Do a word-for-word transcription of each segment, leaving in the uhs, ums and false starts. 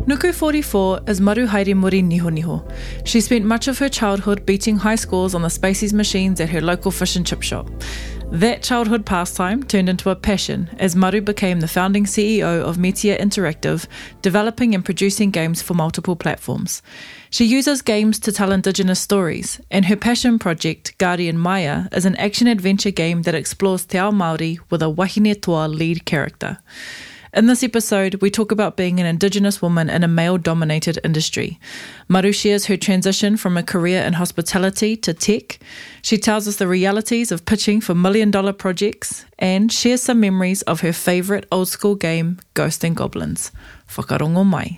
Nuku forty-four is Maru Haere-Muri Niho Niho. She spent much of her childhood beating high scores on the Spacies machines at her local fish and chip shop. That childhood pastime turned into a passion as Maru became the founding C E O of Metia Interactive, developing and producing games for multiple platforms. She uses games to tell Indigenous stories, and her passion project, Guardian Maya, is an action-adventure game that explores te ao Māori with a wahine toa lead character. In this episode, we talk about being an Indigenous woman in a male-dominated industry. Maru shares her transition from a career in hospitality to tech. She tells us the realities of pitching for million-dollar projects and shares some memories of her favourite old-school game, Ghosts and Goblins. Whakarongo mai.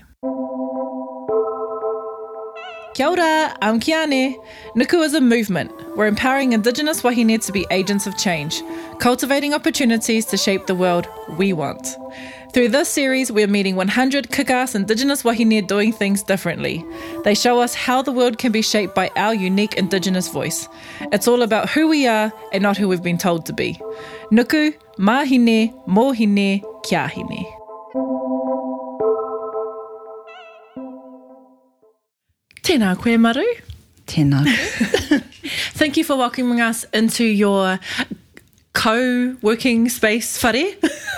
Kia ora, I'm Kiane. Nuku is a movement. We're empowering Indigenous wahine to be agents of change, cultivating opportunities to shape the world we want. Through this series, we're meeting one hundred kick-ass Indigenous wahine doing things differently. They show us how the world can be shaped by our unique Indigenous voice. It's all about who we are and not who we've been told to be. Nuku, mahine, mohine, kia hine. Tēnā koe, Maru. Tēnā koe. Thank you for welcoming us into your co-working space whare.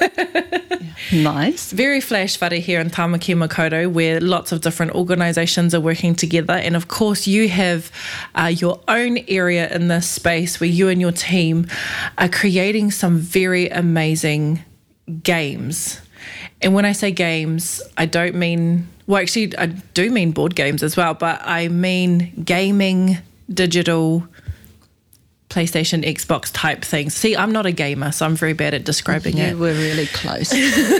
Nice. Very flash whare here in Tāmaki Makaurau, where lots of different organisations are working together. And of course, you have uh, your own area in this space where you and your team are creating some very amazing games. And when I say games, I don't mean, well, actually, I do mean board games as well, but I mean gaming, digital, PlayStation, Xbox type things. See, I'm not a gamer, so I'm very bad at describing you it. You were really close.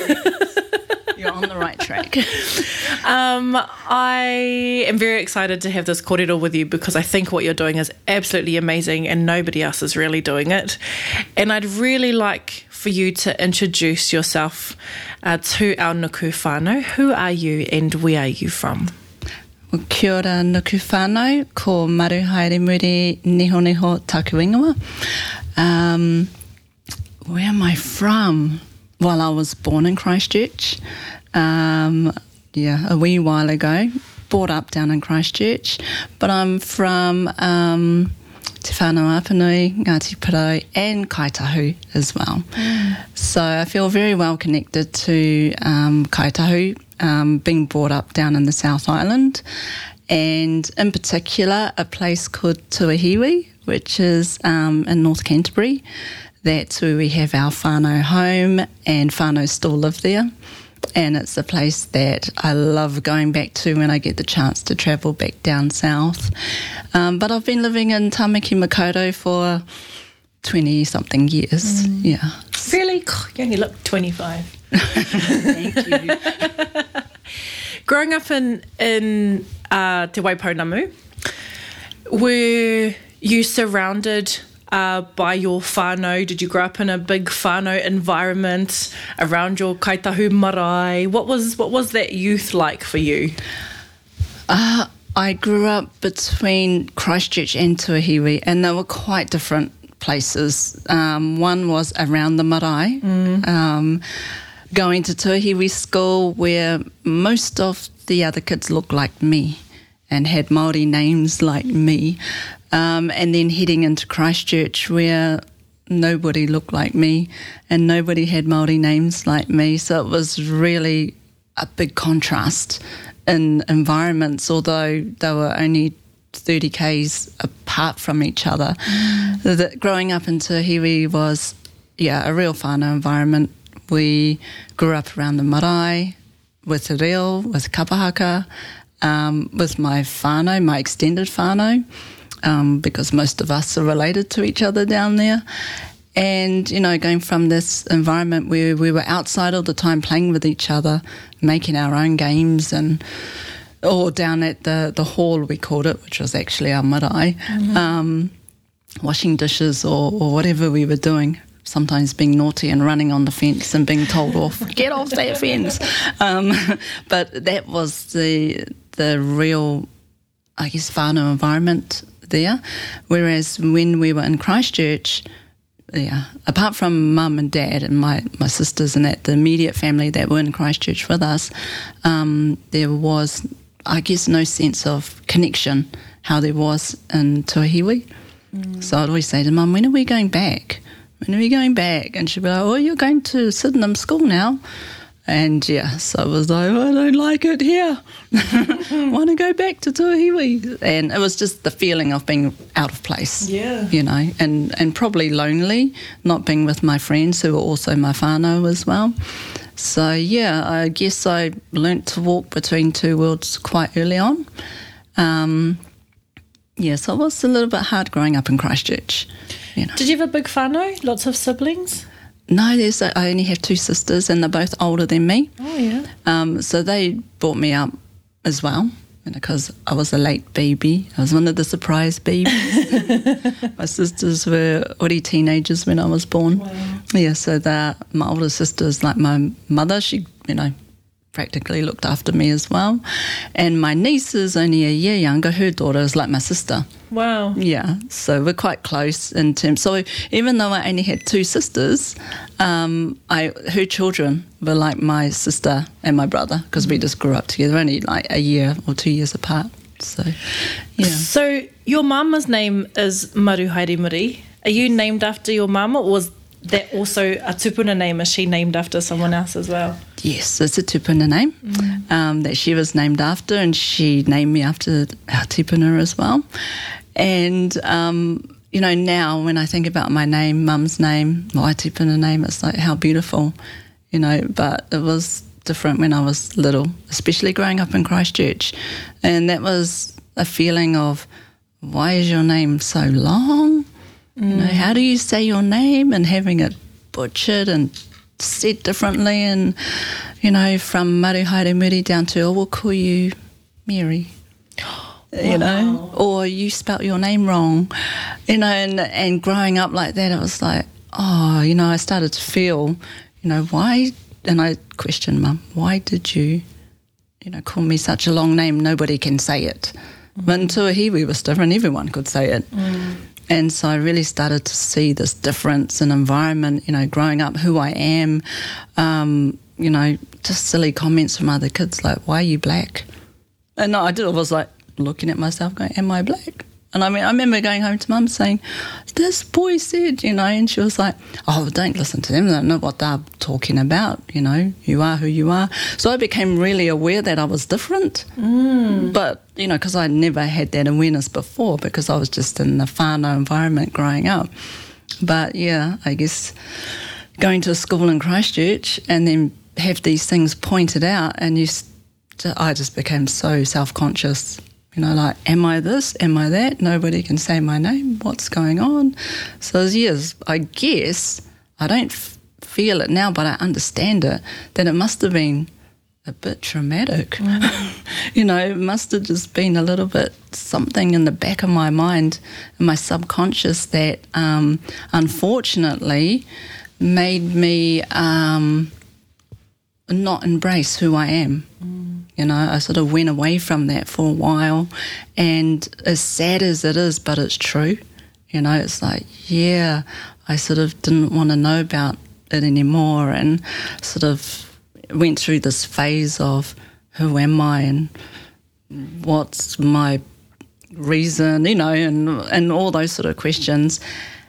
You're on the right track. Um, I am very excited to have this kōrero with you because I think what you're doing is absolutely amazing and nobody else is really doing it. And I'd really like for you to introduce yourself uh, to our Nuku whānau. Who are you and where are you from? Well, kia ora Nuku whānau, ko Maru Haere-Muri Niho Niho Taku Ingoa. Um, where am I from? Well, I was born in Christchurch, um, yeah, a wee while ago, brought up down in Christchurch, but I'm from um, Te Whānau Apanui, Ngāti Porou and Kaitahu as well. Mm. So I feel very well connected to um, Kaitahu, um, being brought up down in the South Island, and in particular a place called Tuahiwi, which is um, in North Canterbury. That's where we have our whānau home, and whānau still live there. And it's a place that I love going back to when I get the chance to travel back down south. Um, but I've been living in Tāmaki Makaurau for twenty-something years. Mm. Yeah. Really? You only look twenty-five. Thank you. Growing up in, in uh, Te Waipounamu, were you surrounded Uh, by your whānau? Did you grow up in a big whānau environment around your kaitahu marae? What was what was that youth like for you? Uh, I grew up between Christchurch and Tuahiwi, and they were quite different places. Um, one was around the marae, mm. um, going to Tuahiwi school where most of the other kids looked like me and had Māori names like me. Um, and then heading into Christchurch where nobody looked like me and nobody had Māori names like me. So it was really a big contrast in environments, although they were only thirty kays apart from each other. Mm. The, growing up in Tuahiwi was, yeah, a real whānau environment. We grew up around the marae, with the reo, with kapahaka, um, with my whānau, my extended whānau. Um, because most of us are related to each other down there. And, you know, going from this environment where we were outside all the time playing with each other, making our own games, and or down at the, the hall, we called it, which was actually our marae, mm-hmm. um, washing dishes or, or whatever we were doing, sometimes being naughty and running on the fence and being told off, get off that fence. Um, but that was the the real, I guess, whānau environment there. Whereas when we were in Christchurch, yeah, apart from mum and dad and my, my sisters and that, the immediate family that were in Christchurch with us, um, there was, I guess, no sense of connection how there was in Tuahiwi. Mm. So I'd always say to mum, when are we going back? When are we going back? And she'd be like, oh, you're going to Sydenham School now. And yeah, so I was like, I don't like it here. I want to go back to Tuahiwi. And it was just the feeling of being out of place. Yeah. You know, and, and probably lonely, not being with my friends who were also my whānau as well. So yeah, I guess I learnt to walk between two worlds quite early on. Um, yeah, so it was a little bit hard growing up in Christchurch. You know. Did you have a big whānau? Lots of siblings? No, there's a, I only have two sisters and they're both older than me. Oh, yeah. Um, so they brought me up as well, because I was a late baby. I was one of the surprise babies. My sisters were already teenagers when I was born. Wow. Yeah, so that my older sister's like my mother. She, you know, practically looked after me as well. And my niece is only a year younger. Her daughter is like my sister. Wow. Yeah, so we're quite close in terms. So even though I only had two sisters, um, I her children were like my sister and my brother, because we just grew up together, only like a year or two years apart. So, yeah. So your mama's name is Maru Haere Muri. Are you named after your mama, or was that also a tupuna name? Is she named after someone else as well? Yes, it's a tupuna name mm. um, that she was named after, and she named me after our tupuna as well. And, um, you know, now when I think about my name, mum's name, my tupuna name, it's like how beautiful, you know, but it was different when I was little, especially growing up in Christchurch. And that was a feeling of, why is your name so long? Mm. You know, how do you say your name? And having it butchered and said differently, and, you know, from Maru Haere Muri down to, oh, we'll call you Mary. You wow. know, or you spelt your name wrong, you know, and, and growing up like that, it was like, oh, you know, I started to feel, you know, why, and I questioned Mum, why did you, you know, call me such a long name? Nobody can say it. Mm. But in Tuahiwi was different, everyone could say it. Mm. And so I really started to see this difference in environment, you know, growing up, who I am, um, you know, just silly comments from other kids like, why are you black? And I did, I was like, looking at myself going, am I black? And I mean, I remember going home to Mum saying, this boy said, you know, and she was like, oh, don't listen to them, they don't know what they're talking about, you know, you are who you are. So I became really aware that I was different, mm. but, you know, because I never had that awareness before, because I was just in the whānau environment growing up. But yeah, I guess going to a school in Christchurch and then have these things pointed out, and you, I just became so self-conscious. You know, like, am I this? Am I that? Nobody can say my name. What's going on? So, yes, I guess I don't f- feel it now, but I understand it, that it must have been a bit traumatic. Mm. You know, it must have just been a little bit something in the back of my mind, in my subconscious, that um, unfortunately made me um, not embrace who I am. Mm. You know, I sort of went away from that for a while, and as sad as it is, but it's true. You know, it's like, yeah, I sort of didn't want to know about it anymore, and sort of went through this phase of who am I and what's my reason, you know, and, and all those sort of questions.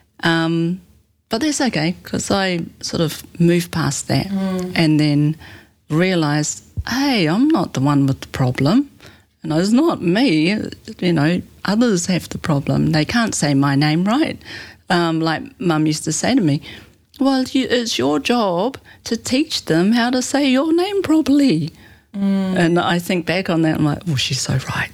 Um, but that's okay, because I sort of moved past that mm. and then realised, hey, I'm not the one with the problem. You know, it's not me. You know, others have the problem. They can't say my name right. Um, like Mum used to say to me, well, you, it's your job to teach them how to say your name properly. Mm. And I think back on that, I'm like, oh, she's so right.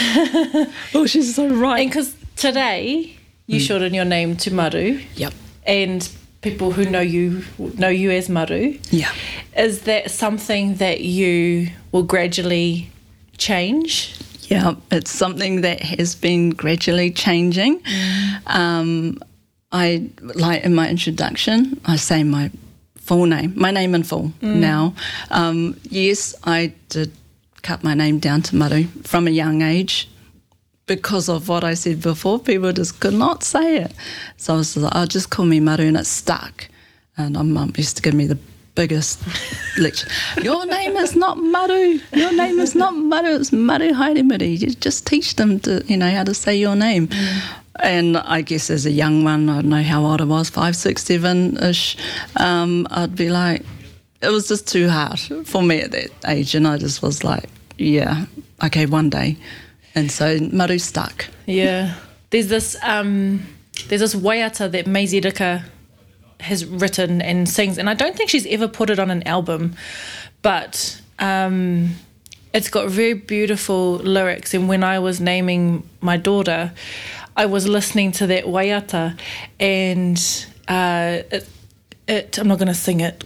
oh, she's so right. And because today you mm. shorten your name to Maru. Yep. And people who know you know you as Maru. Yeah. Is that something that you will gradually change? Yeah, it's something that has been gradually changing. Mm. Um, I, like in my introduction, I say my full name, my name in full mm. now. Um, yes, I did cut my name down to Maru from a young age. because of what I said before, people just could not say it. So I was like, oh, just call me Maru, and it stuck. And my mum used to give me the biggest lecture. Your name is not Maru. Your name is not Maru. It's Maru Haeremuri. You just teach them to, you know, how to say your name. Mm. And I guess as a young one, I don't know how old I was, five, six, seven-ish, um, I'd be like, it was just too hard for me at that age. And I just was like, yeah, okay, one day. And so Maru stuck. Yeah. There's this um, there's this waiata that Maisie Rika has written and sings, and I don't think she's ever put it on an album, but um, it's got very beautiful lyrics. And when I was naming my daughter, I was listening to that waiata, and uh, it, it, I'm not going to sing it.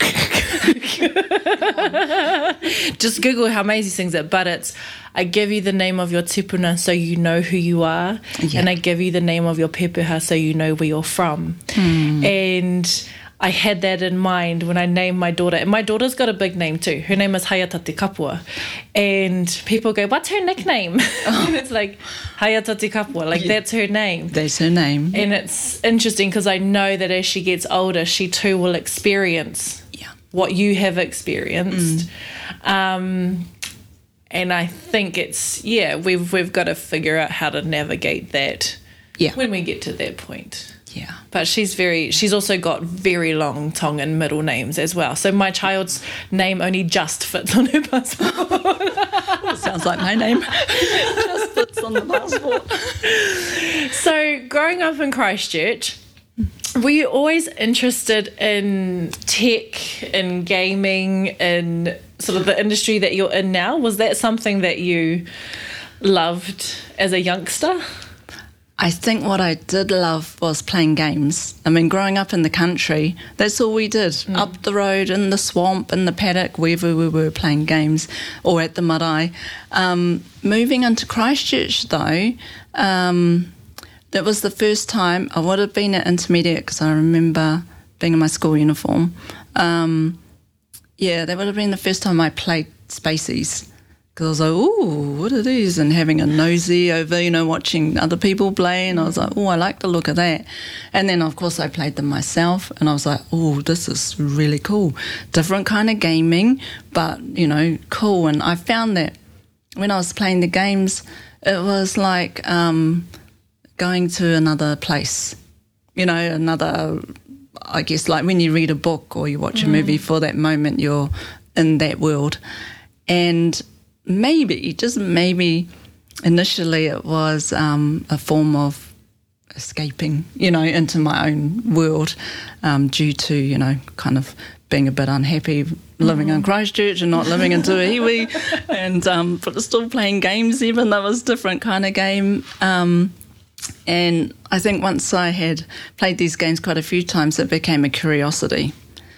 Just Google how Maisie sings it, but it's, I give you the name of your tipuna so you know who you are, yeah. and I give you the name of your pepeha so you know where you're from. Mm. And I had that in mind when I named my daughter. And my daughter's got a big name too. Her name is Hayata Te Kapua. And people go, what's her nickname? Oh. And it's like, Hayata Te Kapua. Like, yeah. that's her name. That's her name. And it's interesting because I know that as she gets older, she too will experience yeah. what you have experienced. Mm. Um, and I think it's, yeah, we've we've got to figure out how to navigate that yeah. when we get to that point. Yeah. But she's very, she's also got very long Tongan middle names as well. So my child's name only just fits on her passport. Well, sounds like my name. Just fits on the passport. So growing up in Christchurch, were you always interested in tech, in gaming, in sort of the industry that you're in now? Was that something that you loved as a youngster? I think what I did love was playing games. I mean, growing up in the country, that's all we did. Mm. Up the road, in the swamp, in the paddock, wherever we were playing games, or at the marae. Um, moving into Christchurch, though, um, that was the first time I would have been at intermediate, because I remember being in my school uniform. Um, yeah, that would have been the first time I played Spaceys. Because I was like, ooh, what are these? And having a nosy over, you know, watching other people play. And I was like, oh, I like the look of that. And then, of course, I played them myself. And I was like, oh, this is really cool. Different kind of gaming, but, you know, cool. And I found that when I was playing the games, it was like um, going to another place. You know, another, I guess, like when you read a book or you watch a mm. movie, for that moment you're in that world. And maybe, just maybe, initially it was um, a form of escaping, you know, into my own world um, due to, you know, kind of being a bit unhappy living mm. in Christchurch and not living in Tuahiwi, and um, but still playing games, even though it was a different kind of game. Um, and I think once I had played these games quite a few times, it became a curiosity.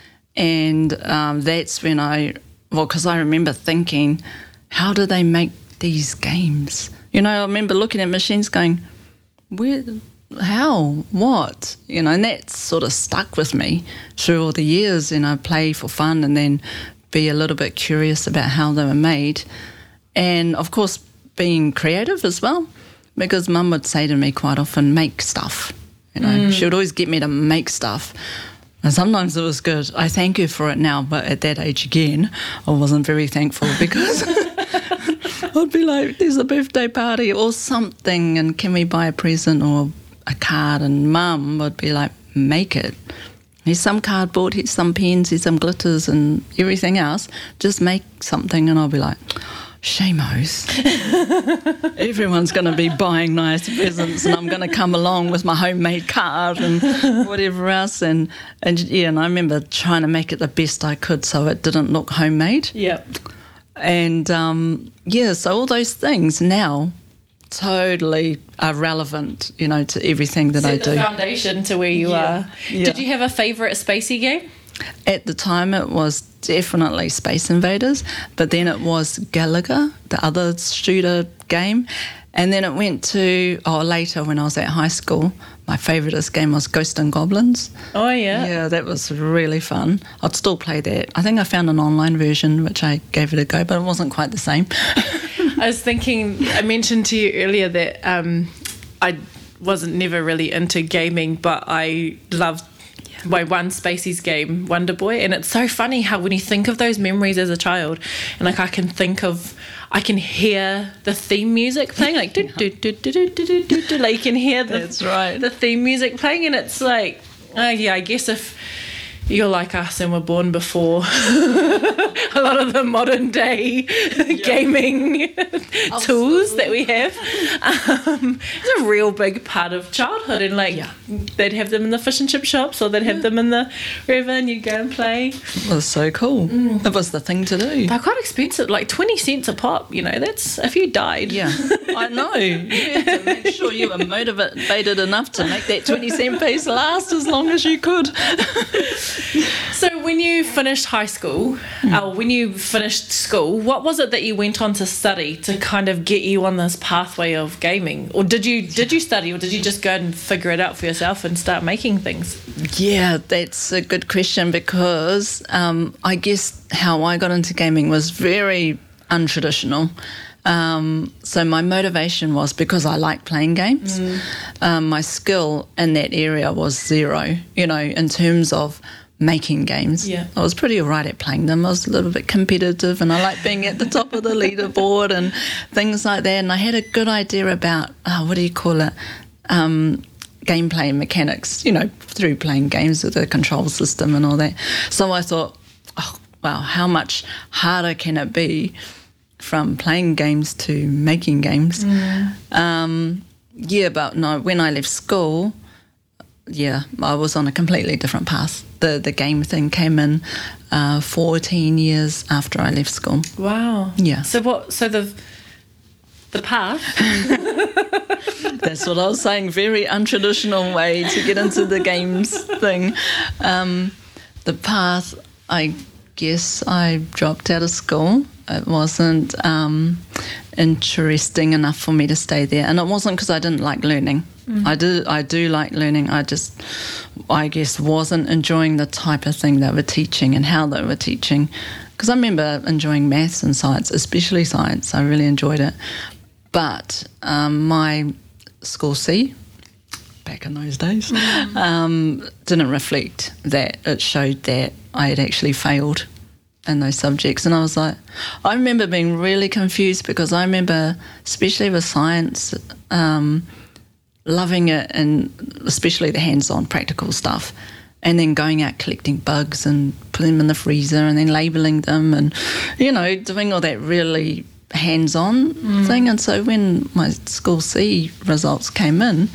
And um, that's when I, well, because I remember thinking, how do they make these games? You know, I remember looking at machines going, where, how, what? You know, and that sort of stuck with me through all the years. And I play for fun and then be a little bit curious about how they were made. And, of course, being creative as well, because Mum would say to me quite often, make stuff. You know, mm. she would always get me to make stuff. And sometimes it was good. I thank her for it now, but at that age again, I wasn't very thankful because I'd be like, there's a birthday party or something, and can we buy a present or a card? And Mum would be like, make it. Here's some cardboard, here's some pens, here's some glitters and everything else. Just make something. And I'll be like, shame-os. Everyone's going to be buying nice presents and I'm going to come along with my homemade card and whatever else. And, and yeah, and I remember trying to make it the best I could so it didn't look homemade. Yep. And, um, yeah, so all those things now totally are relevant, you know, to everything that Set I do. the foundation to where you yeah. are. Yeah. Did you have a favourite Spacey game? At the time, it was definitely Space Invaders, but then it was Galaga, the other shooter game. And then it went to, oh, later when I was at high school, my favouriteest game was Ghosts and Goblins. Oh, yeah. Yeah, that was really fun. I'd still play that. I think I found an online version, which I gave it a go, but it wasn't quite the same. I I was thinking, I mentioned to you earlier that um, I wasn't never really into gaming, but I loved my one Spaceys game, Wonder Boy, and it's so funny how when you think of those memories as a child, and like I can think of, I can hear the theme music playing, like do do do do do do do do, like you can hear the, That's right. the theme music playing, and it's like, oh yeah, I guess if you're like us and were born before a lot of the modern day yeah. gaming tools that we have. Um, it's a real big part of childhood, and like yeah. they'd have them in the fish and chip shops, or they'd have yeah. them in the river, and you'd go and play. It was so cool. Mm. It was the thing to do. They're quite expensive, like twenty cents a pop. You know, that's if you died. Yeah, I know. You had to make sure you were motivated enough to make that twenty cent piece last as long as you could. So when you finished high school, mm. uh, when you finished school, what was it that you went on to study to kind of get you on this pathway of gaming? Or did you did you study, or did you just go and figure it out for yourself and start making things? Yeah, that's a good question, because um, I guess how I got into gaming was very untraditional. Um, so my motivation was because I like playing games. Mm. Um, my skill in that area was zero, you know, in terms of making games. Yeah. I was pretty all right at playing them. I was a little bit competitive, and I liked being at the top of the leaderboard and things like that. And I had a good idea about, oh, what do you call it, um, gameplay and mechanics, you know, through playing games with the control system and all that. So I thought, oh, wow, how much harder can it be from playing games to making games? Mm. Um, yeah, but no, when I left school, yeah, I was on a completely different path. The the game thing came in uh, fourteen years after I left school. Wow. Yeah. So what? So the the path. That's what I was saying. Very untraditional way to get into the games thing. Um, the path. I guess I dropped out of school. It wasn't um, interesting enough for me to stay there, and it wasn't because I didn't like learning. Mm. I do, I do like learning. I just, I guess, wasn't enjoying the type of thing they were teaching and how they were teaching. Because I remember enjoying maths and science, especially science. I really enjoyed it. But um, my school C, back in those days, mm. um, didn't reflect that. It showed that I had actually failed in those subjects. And I was like, I remember being really confused, because I remember, especially with science, um, loving it, and especially the hands-on practical stuff, and then going out collecting bugs and putting them in the freezer and then labelling them, and, you know, doing all that really hands-on mm. thing. And so when my school C results came in,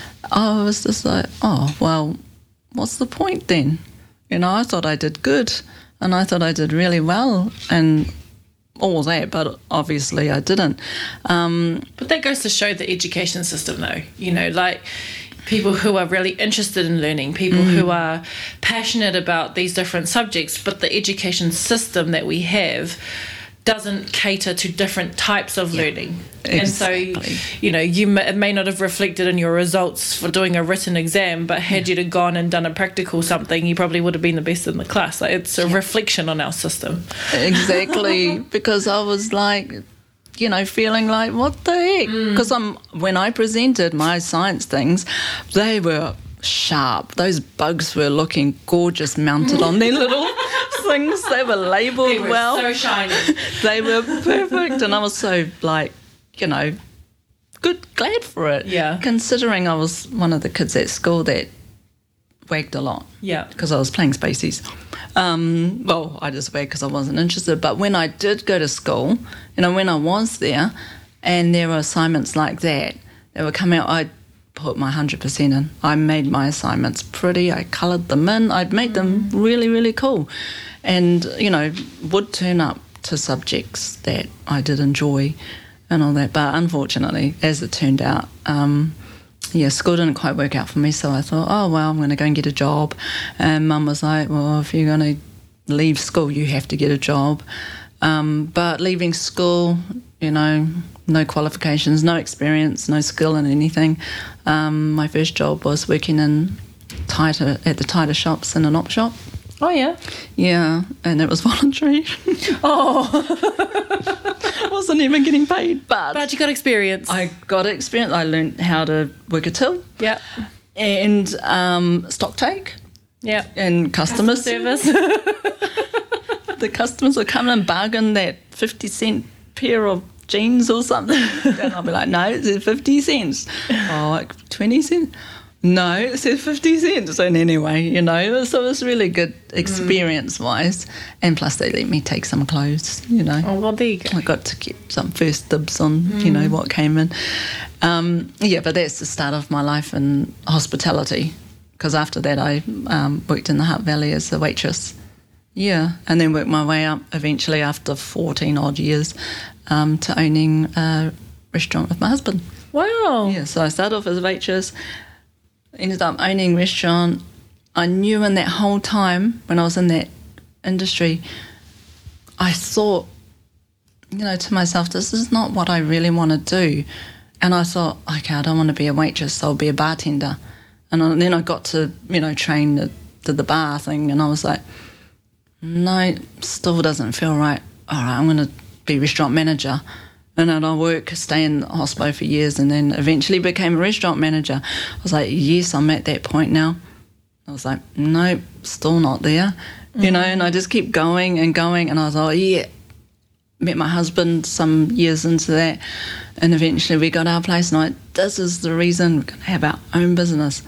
I was just like, oh, well, what's the point then? You know, I thought I did good, and I thought I did really well, and all that, but obviously I didn't. Um, but that goes to show the education system, though. You know, like people who are really interested in learning, people mm. who are passionate about these different subjects, but the education system that we have doesn't cater to different types of yeah, learning. Exactly. And so, you know, you may, it may not have reflected in your results for doing a written exam, but had yeah. you gone and done a practical something, you probably would have been the best in the class. Like, it's a yeah. reflection on our system. Exactly, because I was like, you know, feeling like, what the heck? Because mm. I'm when I presented my science things, they were sharp. Those bugs were looking gorgeous mounted on their little things. They were labelled they were well. So shiny. They were perfect, and I was so like, you know, good, glad for it. Yeah. Considering I was one of the kids at school that wagged a lot. Yeah. Because I was playing Spaceys. Um, well, I just wagged because I wasn't interested. But when I did go to school, you know, when I was there, and there were assignments like that that would come out, I put my one hundred percent in. I made my assignments pretty. I coloured them in. I'd made them really, really cool. And, you know, would turn up to subjects that I did enjoy and all that. But unfortunately, as it turned out, um, yeah, school didn't quite work out for me. So I thought, oh, well, I'm going to go and get a job. And Mum was like, well, if you're going to leave school, you have to get a job. Um, but leaving school, you know, no qualifications, no experience, no skill in anything. Um, my first job was working in Taita, at the Taita shops in an op shop. Oh, yeah? Yeah, and it was voluntary. Oh. Wasn't even getting paid, but... But you got experience. I got experience. I learned how to work a till. Yeah. And um, stock take. Yeah. And customer, customer service. The customers would come and bargain that fifty cent pair of jeans or something. And I'll be like, no, it's fifty cents. Oh, like twenty cents? No, it says fifty cents. And anyway, you know, so it was really good experience-wise. And plus they let me take some clothes, you know. Oh, well, there you go. I got to get some first dibs on, mm. you know, what came in. Um, yeah, but that's the start of my life in hospitality, because after that I um, worked in the Hutt Valley as a waitress. Yeah, and then worked my way up eventually after fourteen odd years um, to owning a restaurant with my husband. Wow. Yeah, so I started off as a waitress, ended up owning a restaurant. I knew in that whole time when I was in that industry, I thought, you know, to myself, this is not what I really want to do. And I thought, okay, I don't want to be a waitress, so I'll be a bartender. And then I got to, you know, train the, did the bar thing, and I was like, no, still doesn't feel right. All right, I'm going to be restaurant manager. And then I work, stay in the hospital for years, and then eventually became a restaurant manager. I was like, yes, I'm at that point now. I was like, no, still not there. Mm-hmm. You know, and I just keep going and going, and I was like, yeah. Met my husband some years into that, and eventually we got our place, and I like, this is the reason we're going to have our own business.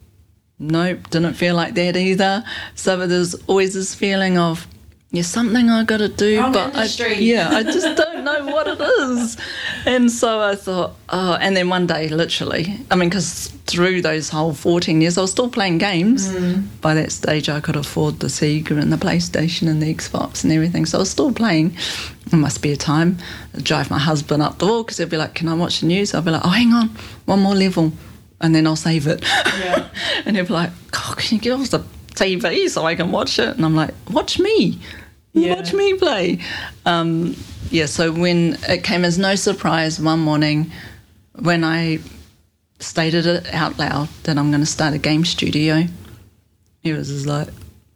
Nope, didn't feel like that either. So there's always this feeling of, there's something I got to do, Wrong but I, yeah, I just don't know what it is. And so I thought, oh, and then one day, literally, I mean, because through those whole fourteen years, I was still playing games. Mm. By that stage, I could afford the Sega and the PlayStation and the Xbox and everything, so I was still playing in my spare time. I'd drive my husband up the wall because he'd be like, can I watch the news? I'd be like, oh, hang on, one more level, and then I'll save it. Yeah. And he'd be like, oh, can you get off the T V so I can watch it? And I'm like, watch me. Yeah. Watch me play. Um, yeah, so when it came as no surprise one morning when I stated it out loud that I'm going to start a game studio, he was just like,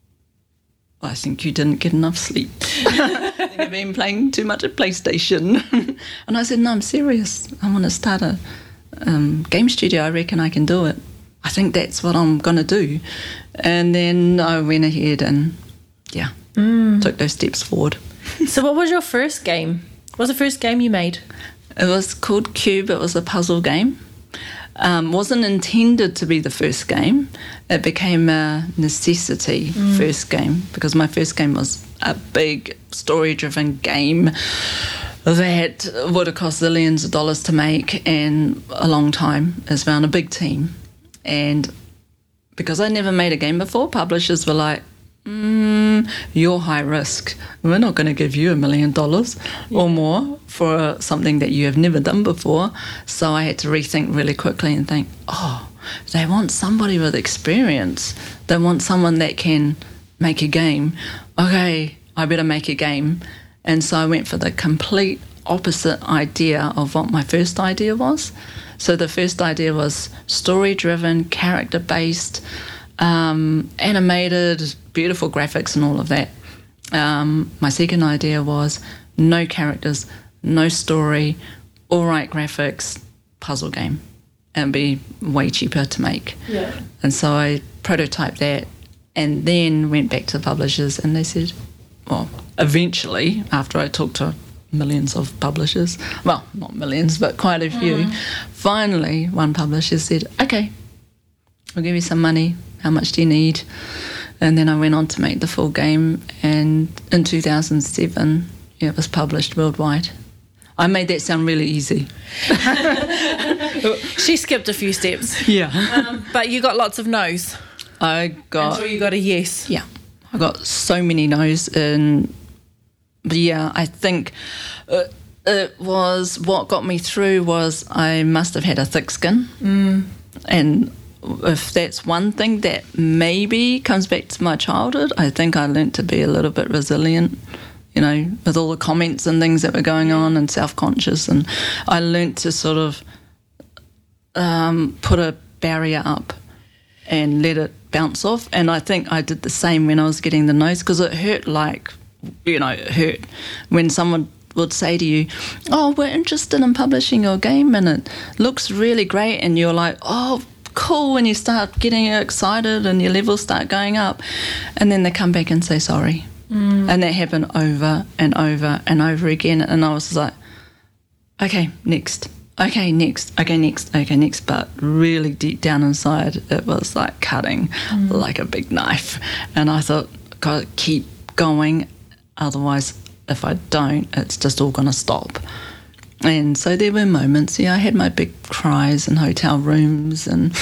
I think you didn't get enough sleep. I think you've been playing too much at PlayStation. And I said, no, I'm serious. I want to start a um, game studio. I reckon I can do it. I think that's what I'm going to do. And then I went ahead and, yeah, mm. took those steps forward. So what was your first game? What was the first game you made? It was called Cube. It was a puzzle game. Um, wasn't intended to be the first game. It became a necessity mm. first game, because my first game was a big story-driven game that would have cost zillions of dollars to make and a long time as well, and a big team. And because I never made a game before, publishers were like, Mm, you're high risk. We're not going to give you a million dollars or more for something that you have never done before. So I had to rethink really quickly and think, oh, they want somebody with experience. They want someone that can make a game. Okay, I better make a game. And so I went for the complete opposite idea of what my first idea was. So the first idea was story-driven, character-based, um, animated, beautiful graphics and all of that. Um, my second idea was no characters, no story, all right graphics, puzzle game. And be way cheaper to make. Yeah. And so I prototyped that and then went back to the publishers, and they said, well, eventually, after I talked to millions of publishers, well, not millions, but quite a few, mm. finally one publisher said, okay, I'll give you some money. How much do you need? And then I went on to make the full game, and in two thousand seven, yeah, it was published worldwide. I made that sound really easy. She skipped a few steps. Yeah. Um, but you got lots of no's. I got... Until you got a yes. Yeah. I got so many no's. And, but yeah, I think it, it was... What got me through was I must have had a thick skin. Mm. And if that's one thing that maybe comes back to my childhood, I think I learnt to be a little bit resilient, you know, with all the comments and things that were going on, and self-conscious. And I learnt to sort of um, put a barrier up and let it bounce off. And I think I did the same when I was getting the no's, because it hurt like, you know, it hurt when someone would say to you, oh, we're interested in publishing your game and it looks really great, and you're like, oh, cool, and you start getting excited and your levels start going up, and then they come back and say sorry. Mm. And that happened over and over and over again, and I was like, okay, next. Okay, next. Okay, next. Okay, next. But really deep down inside, it was like cutting mm. like a big knife. And I thought, gotta keep going. Otherwise, if I don't, it's just all going to stop. And so there were moments, yeah, I had my big cries in hotel rooms and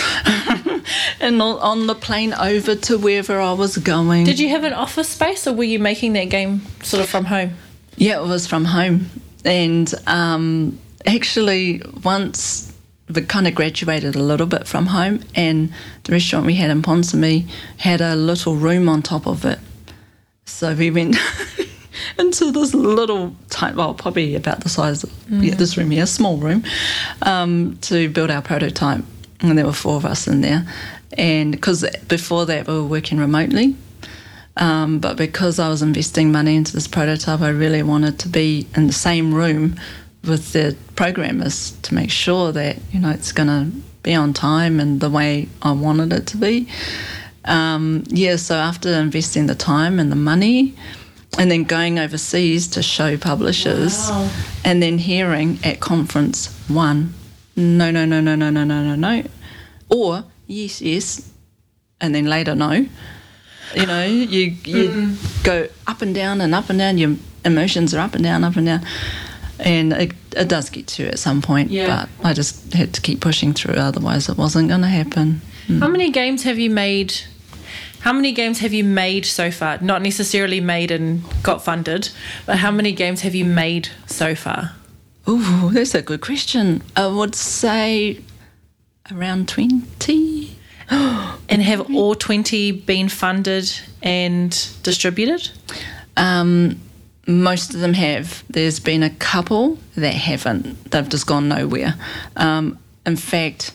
and on the plane over to wherever I was going. Did you have an office space, or were you making that game sort of from home? Yeah, it was from home. And um, actually, once we kind of graduated a little bit from home, and the restaurant we had in Ponsonby had a little room on top of it. So we went into this little, tight, well, probably about the size of mm. yeah, this room here, a small room, um, to build our prototype. And there were four of us in there. And because before that we were working remotely, um, but because I was investing money into this prototype, I really wanted to be in the same room with the programmers to make sure that, you know, it's going to be on time and the way I wanted it to be. Um, yeah, so after investing the time and the money, and then going overseas to show publishers, wow. and then hearing at conference one, no, no, no, no, no, no, no, no, no, or yes, yes, and then later no. You know, you you mm. go up and down and up and down. Your emotions are up and down, up and down, and it, it does get to you at some point. Yeah. But I just had to keep pushing through, otherwise it wasn't going to happen. Mm. How many games have you made? How many games have you made so far? Not necessarily made and got funded, but how many games have you made so far? Ooh, that's a good question. I would say around twenty. And have all twenty been funded and distributed? Um, most of them have. There's been a couple that haven't. They've just gone nowhere. Um, in fact...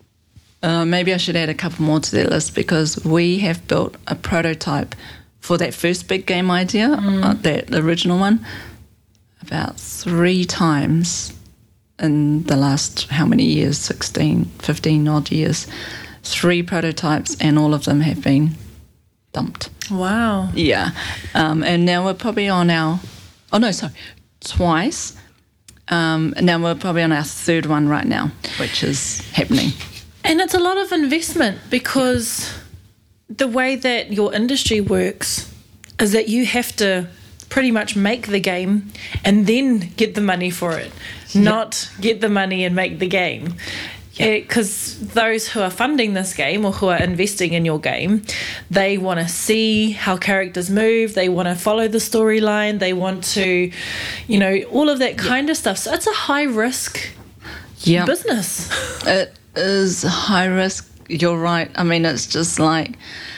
Uh, maybe I should add a couple more to that list, because we have built a prototype for that first big game idea, mm. uh, that original one, about three times in the last, how many years, sixteen, fifteen odd years. Three prototypes, and all of them have been dumped. Wow. Yeah. Um, and now we're probably on our, oh no, sorry, twice. Um, now we're probably on our third one right now, which is happening. And it's a lot of investment, because the way that your industry works is that you have to pretty much make the game and then get the money for it, yep. not get the money and make the game. Because yep. those who are funding this game, or who are investing in your game, they want to see how characters move, they want to follow the storyline, they want to, you know, all of that kind yep. of stuff. So it's a high risk yep. business. It is high risk. You're right. I mean, it's just like,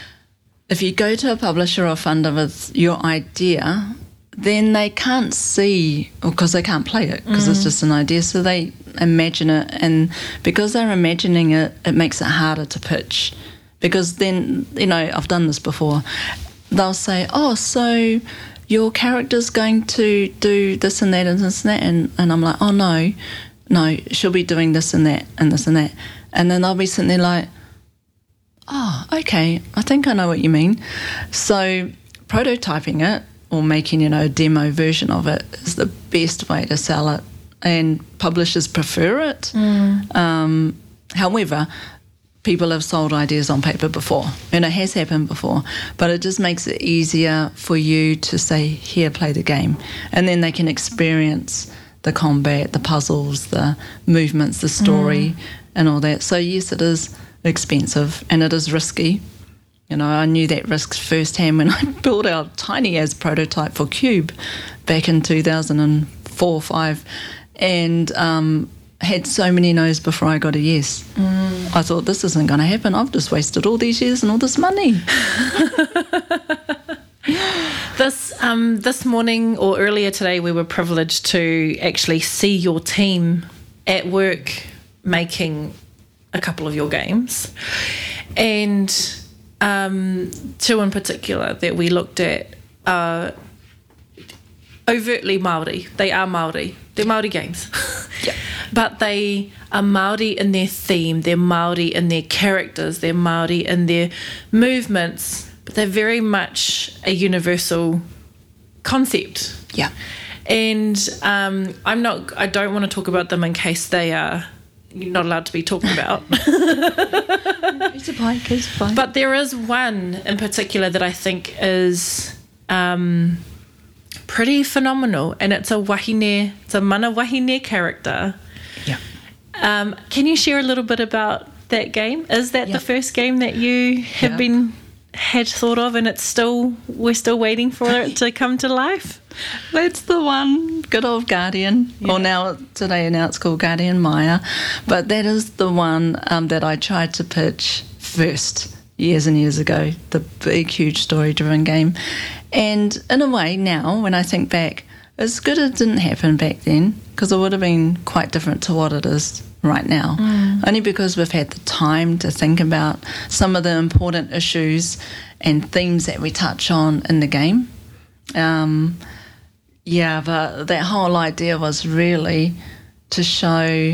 if you go to a publisher or funder with your idea, then they can't see, because they can't play it, because mm. it's just an idea. So they imagine it, and because they're imagining it, it makes it harder to pitch. Because then, you know, I've done this before. They'll say, oh, so your character's going to do this and that and this and that, and, and I'm like, oh no, no, she'll be doing this and that and this and that. And then they'll be sitting there like, oh, okay, I think I know what you mean. So prototyping it, or making, you know, a demo version of it, is the best way to sell it. And publishers prefer it. Mm. Um, however, people have sold ideas on paper before, and it has happened before, but it just makes it easier for you to say, here, play the game. And then they can experience the combat, the puzzles, the movements, the story, mm. and all that. So yes, it is expensive and it is risky. You know, I knew that risk firsthand when I built our tiny as prototype for Cube back in two thousand four or five, and um, had so many no's before I got a yes. Mm. I thought, this isn't going to happen. I've just wasted all these years and all this money. This um, this morning or earlier today, we were privileged to actually see your team at work making a couple of your games. And um, two in particular that we looked at are overtly Māori. They are Māori. They're Māori games. Yeah. But they are Māori in their theme, they're Māori in their characters, they're Māori in their movements, but they're very much a universal concept. Yeah. And um, I'm not, I don't want to talk about them in case they are not allowed to be talked about. It's a bike, it's fine. But there is one in particular that I think is um, pretty phenomenal, and it's a wahine, it's a mana wahine character. Yeah. Um, can you share a little bit about that game? Is that Yeah. the first game that you have Yeah. been had thought of, and it's still we're still waiting for it to come to life? That's the one, good old Guardian. Yeah. Well, now today now it's called Guardian Maya, but that is the one um, that I tried to pitch first years and years ago. The big, huge story-driven game, and in a way, now when I think back, it's good it didn't happen back then, because it would have been quite different to what it is right now. Mm. Only because we've had the time to think about some of the important issues and themes that we touch on in the game. Um, yeah, but that whole idea was really to show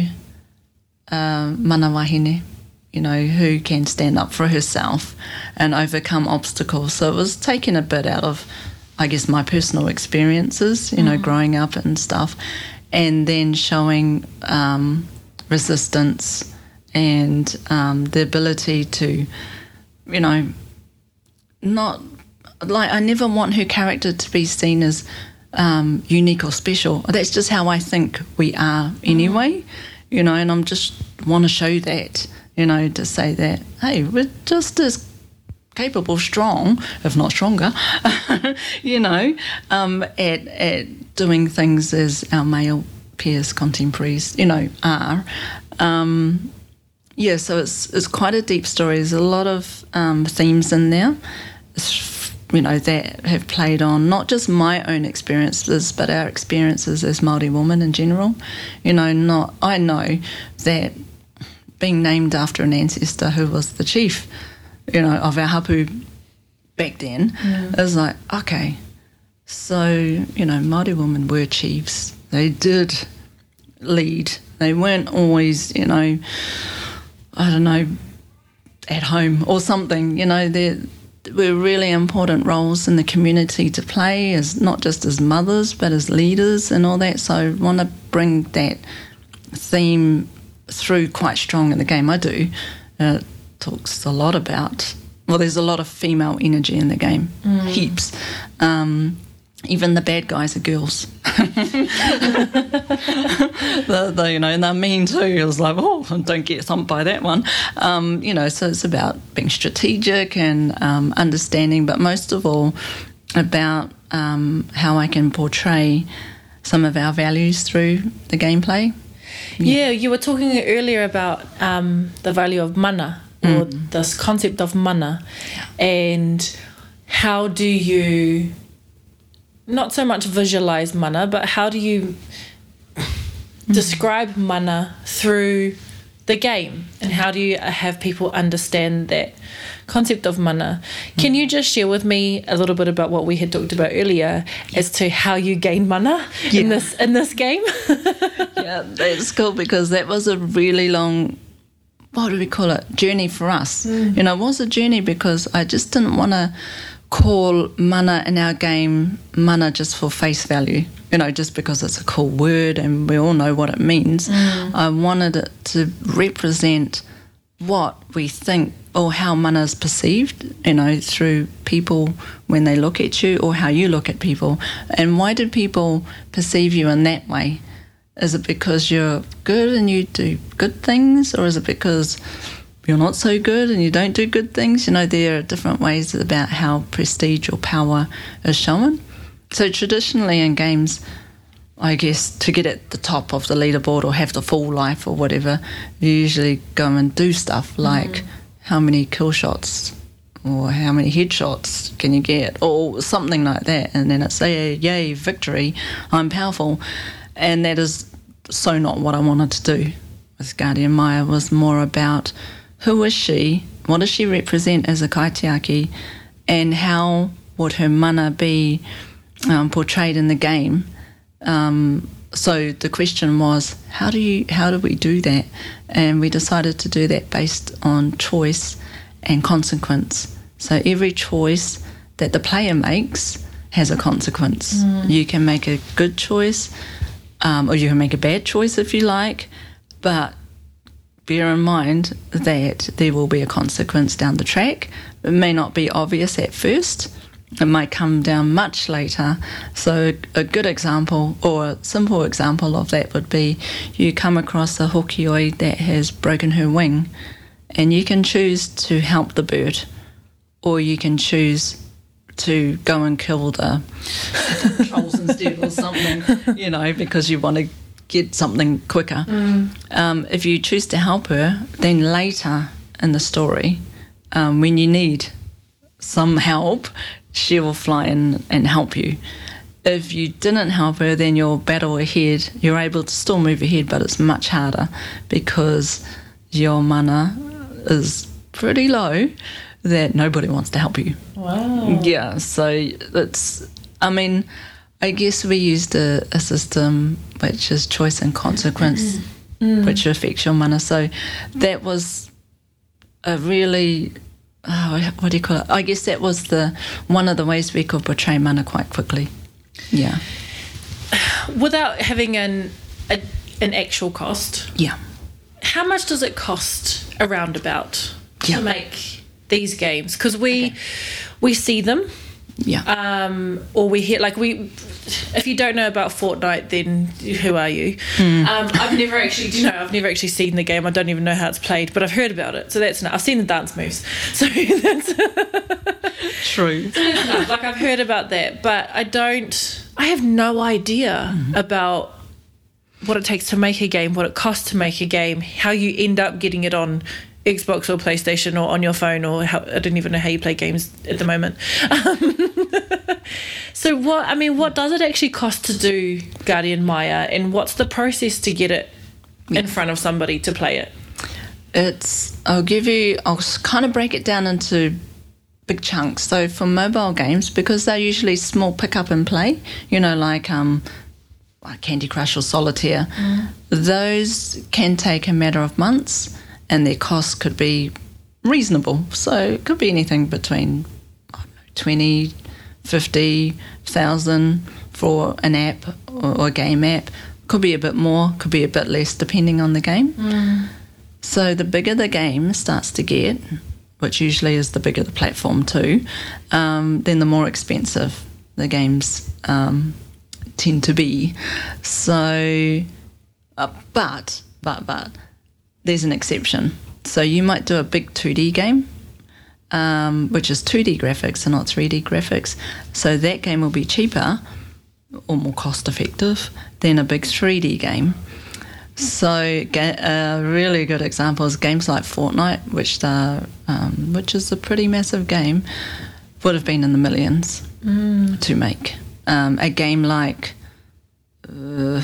um, mana wahine, you know, who can stand up for herself and overcome obstacles. So it was taking a bit out of, I guess, my personal experiences, you know, mm. growing up and stuff, and then showing um, resistance and um, the ability to, you know, not, like, I never want her character to be seen as um, unique or special. That's just how I think we are anyway, mm. you know, and I'm just want to show that, you know, to say that, hey, we're just as capable, strong, if not stronger, you know, um, at, at doing things as our male peers, contemporaries, you know, are. Um, yeah, so it's it's quite a deep story. There's a lot of um, themes in there, you know, that have played on not just my own experiences, but our experiences as Māori women in general. You know, not I know that being named after an ancestor who was the chief, you know, of our hapu back then, mm. is like, okay, so, you know, Māori women were chiefs. They did lead. They weren't always, you know, I don't know, at home or something. You know, there were really important roles in the community to play, as not just as mothers, but as leaders and all that. So I want to bring that theme through quite strong in the game. I do. Uh, talks a lot about, well, there's a lot of female energy in the game, mm. heaps. Um, even the bad guys are girls. the, the, you know, and they're mean too. It was like, oh, don't get thumped by that one. Um, you know, so it's about being strategic and um, understanding, but most of all about um, how I can portray some of our values through the gameplay. Yeah, yeah, you were talking earlier about um, the value of mana, or mm. this concept of mana, and how do you not so much visualize mana, but how do you mm. describe mana through the game, and how do you have people understand that concept of mana? Mm. Can you just share with me a little bit about what we had talked about earlier as to how you gain mana yeah. in this in this game? Yeah, that's cool, because that was a really long, what do we call it, journey for us. Mm. You know, it was a journey because I just didn't want to call mana in our game mana just for face value, you know, just because it's a cool word and we all know what it means. Mm. I wanted it to represent what we think or how mana is perceived, you know, through people when they look at you, or how you look at people. And why do people perceive you in that way? Is it because you're good and you do good things, or is it because you're not so good and you don't do good things? You know, there are different ways about how prestige or power is shown. So traditionally in games, I guess, to get at the top of the leaderboard or have the full life or whatever, you usually go and do stuff like mm. how many kill shots or how many headshots can you get, or something like that. And then it's, a yay, victory, I'm powerful. And that is so not what I wanted to do with Guardian Maya. It was more about, who is she? What does she represent as a kaitiaki, and how would her mana be um, portrayed in the game? Um, so the question was, how do you how do we do that? And we decided to do that based on choice and consequence. So every choice that the player makes has a consequence. Mm. You can make a good choice, um, or you can make a bad choice if you like, but bear in mind that there will be a consequence down the track. It may not be obvious at first. It might come down much later. So a good example, or a simple example of that would be, you come across a hokioi that has broken her wing, and you can choose to help the bird, or you can choose to go and kill the trolls instead or something, you know, because you want to get something quicker. Mm. Um, if you choose to help her, then later in the story, um, when you need some help, she will fly in and help you. If you didn't help her, then your battle ahead, you're able to still move ahead, but it's much harder because your mana is pretty low that nobody wants to help you. Wow. Yeah, so it's, I mean, I guess we used a, a system which is choice and consequence, mm. which affects your mana. So that was a really, oh, what do you call it? I guess that was the one of the ways we could portray mana quite quickly. Yeah. Without having an a, an actual cost. Yeah. How much does it cost a roundabout yeah. to make these games? Because we okay. we see them. Yeah. Um, or we hear, like, we, if you don't know about Fortnite, then who are you? Mm. Um, I've never actually, do you know, I've never actually seen the game. I don't even know how it's played, but I've heard about it. So that's enough. I've seen the dance moves. So that's true. So that's enough. Like, I've heard about that, but I don't, I have no idea mm-hmm. about what it takes to make a game, what it costs to make a game, how you end up getting it on Xbox or PlayStation or on your phone, or how, I don't even know how you play games at the moment. Um, so what, I mean, what does it actually cost to do Guardian Maya, and what's the process to get it yeah. in front of somebody to play it? It's, I'll give you, I'll kind of break it down into big chunks. So for mobile games, because they're usually small pick up and play, you know, like um, like Candy Crush or Solitaire, mm. those can take a matter of months, and their costs could be reasonable. So it could be anything between, I don't know, twenty, fifty thousand for an app or, or a game app. Could be a bit more, could be a bit less, depending on the game. Mm. So the bigger the game starts to get, which usually is the bigger the platform too, um, then the more expensive the games um, tend to be. So, uh, but, but, but, there's an exception. So you might do a big two D game, um, which is two D graphics and not three D graphics. So that game will be cheaper or more cost effective than a big three D game. So a really good example is games like Fortnite, which are, um, which is a pretty massive game, would have been in the millions mm. to make. Um, a game like... Uh,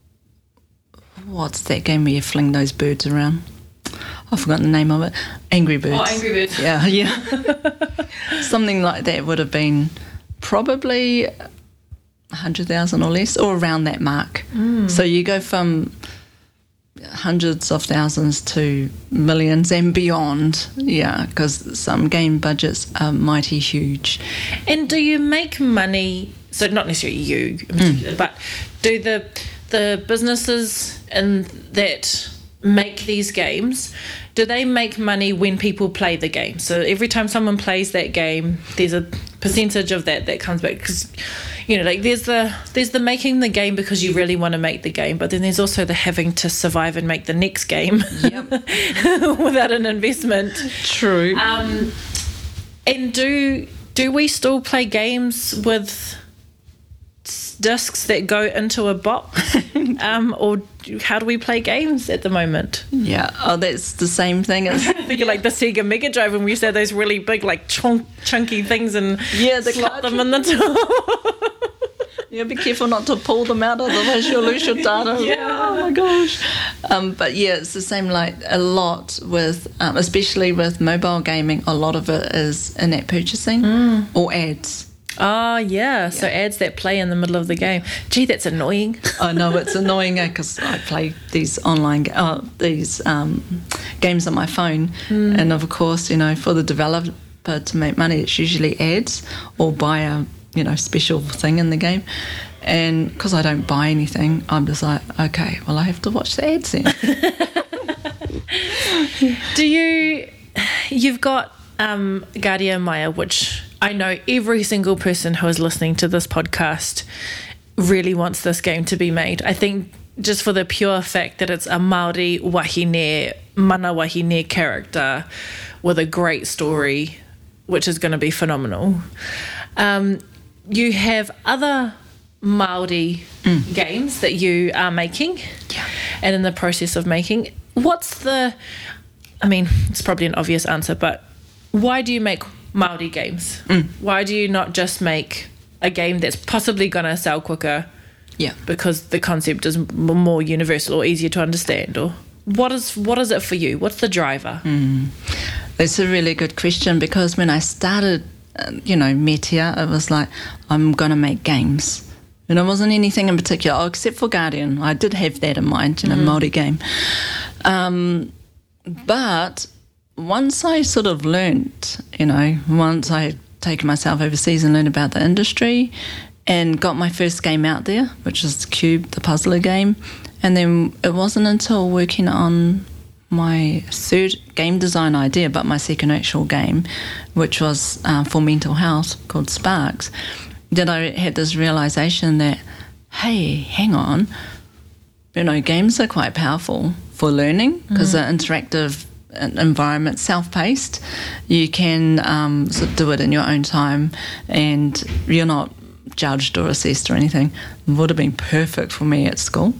what's that game where you fling those birds around? I've forgotten the name of it. Angry Birds. Oh, Angry Birds. Yeah, yeah. Something like that would have been probably one hundred thousand or less, or around that mark. Mm. So you go from hundreds of thousands to millions and beyond, yeah, because some game budgets are mighty huge. And do you make money, so not necessarily you, mm. but do the... the businesses in that make these games, do they make money when people play the game? So every time someone plays that game, there's a percentage of that that comes back, because, you know, like there's the there's the making the game because you really want to make the game, but then there's also the having to survive and make the next game yep. without an investment. True. Um, and do do we still play games with discs that go into a box, um, or how do we play games at the moment? Yeah, oh, that's the same thing as thinking like the Sega Mega Drive, when we used to have those really big, like chunk, chunky things, and yeah, the slot them in the top. Yeah, be careful not to pull them out, otherwise you'll lose your data. Yeah. Oh my gosh. Um, but yeah, it's the same, like a lot with, um, especially with mobile gaming, a lot of it is in-app purchasing mm. or ads. Oh, yeah. So ads that play in the middle of the game. Gee, that's annoying. I know it's annoying because I play these online, uh, these um, games on my phone. Mm. And of course, you know, for the developer to make money, it's usually ads or buy a, you know, special thing in the game. And because I don't buy anything, I'm just like, okay, well, I have to watch the ads then. Do you, you've got um, Guardian Maya, which I know every single person who is listening to this podcast really wants this game to be made. I think just for the pure fact that it's a Māori wahine, mana wahine character with a great story, which is going to be phenomenal. Um, you have other Māori mm. games that you are making yeah. and in the process of making. What's the, I mean, it's probably an obvious answer, but why do you make Māori games? Mm. Why do you not just make a game that's possibly going to sell quicker? Yeah, because the concept is m- more universal or easier to understand. Or what is what is it for you? What's the driver? Mm. That's a really good question, because when I started, uh, you know, Metia, it was like, I'm going to make games. And it wasn't anything in particular, oh, except for Guardian. I did have that in mind, you know, mm. Māori game. Um, but once I sort of learned, you know, once I had taken myself overseas and learned about the industry and got my first game out there, which is Cube, the puzzler game, and then it wasn't until working on my third game design idea, but my second actual game, which was uh, for mental health, called Sparks, that I had this realisation that, hey, hang on, you know, games are quite powerful for learning because mm. they're interactive environment, self-paced. You can um, sort of do it in your own time and you're not judged or assessed or anything. It would have been perfect for me at school